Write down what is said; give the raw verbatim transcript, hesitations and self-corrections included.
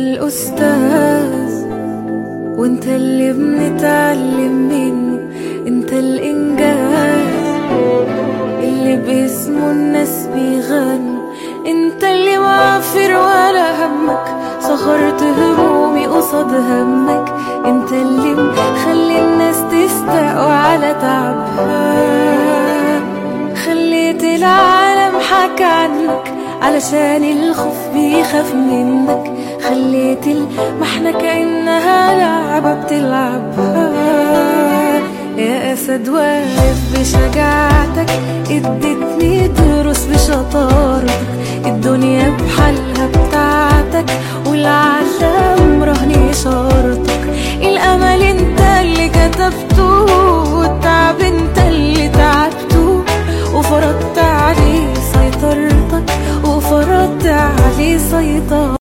الأستاذ وانت اللي بنتعلم منه، انت الإنجاز اللي باسمه الناس بيغنوا، انت اللي معافر ولا همك، صخرت همومي قصاد همك، انت اللي مخلي الناس تستقوى على تعبها، خليت العالم حكى عنك علشان الخوف بيخاف منك، خليت المحنة كأنها لعبة بتلعبها. يا أسد واقف بشجاعتك، اديتني دروس بشطارتك، الدنيا بحالها بتاعتك والعالم رهن إشارتك، الأمل انت اللي كتبته والتعب انت اللي تعبته، وفرضت عليه سيطرتك وفرضت عليه سيطرتك.